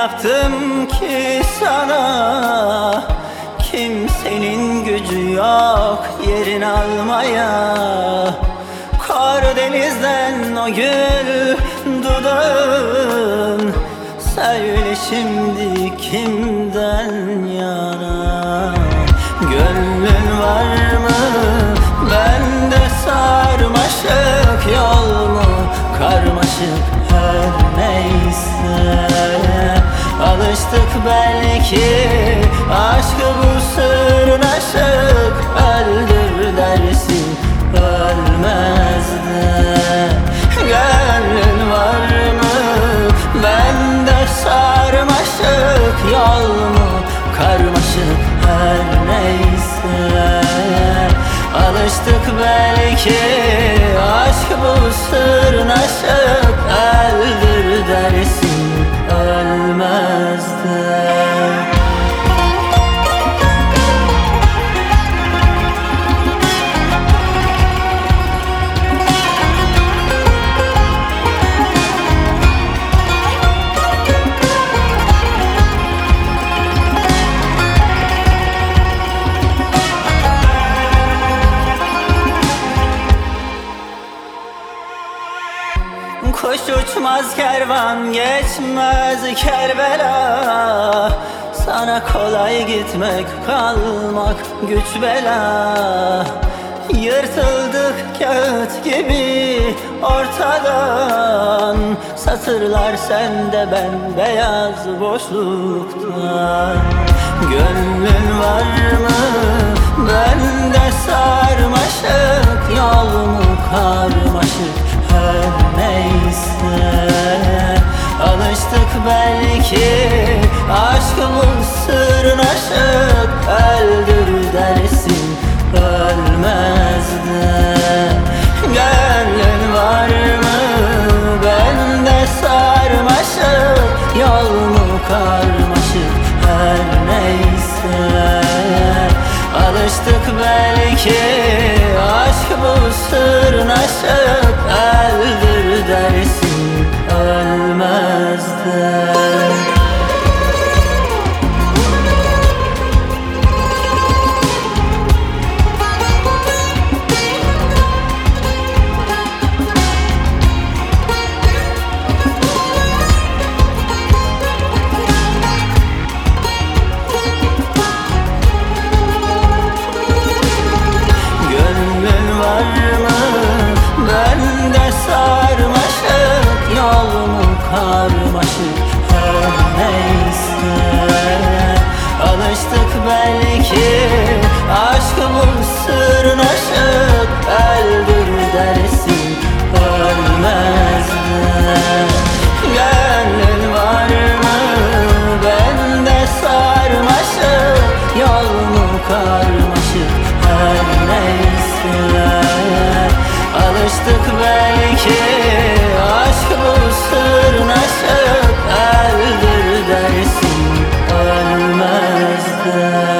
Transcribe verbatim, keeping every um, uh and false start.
yaptım ki sana? Kimsenin gücü yok yerini almaya. Karadeniz'den o gül dudağın, söyle şimdi kimden yana? Gönlün var mı bende sarmaşık, yol mu karmaşık her neyse. Alıştık belki aşkı bu sırnaşık, öldür dersin ölmez de. Gönlün var mı bende sarmaşık, yol mu karmaşık her neyse. Alıştık belki aşk bu sırnaşık, öldür dersin ölmez de. Kuş uçmaz, kervan geçmez Kerbela. Sana kolay gitmek, kalmak güç bela. Yırtıldık kağıt gibi ortadan, satırlar sende ben beyaz boşlukta. Gönlün var mı bende sarmaşık, yol mu karmaşık her neyse. Alıştık belki aşk bu sırnaşık, öldür dersin ölmez de. Gönlün var mı bende sarmaşık, yol mu karmaşık her neyse. Alıştık belki aşk bu sırnaşık, öldür dersin ölmez de. Karmaşık her neyse. Alıştık belki aşk bu sırnaşık, öldür dersin ölmez de. Gönlün var mı bende sarmaşık, yol mu karmaşık her neyse. Alıştık belki aşk bu sırnaşık, öldür dersin ölmez de.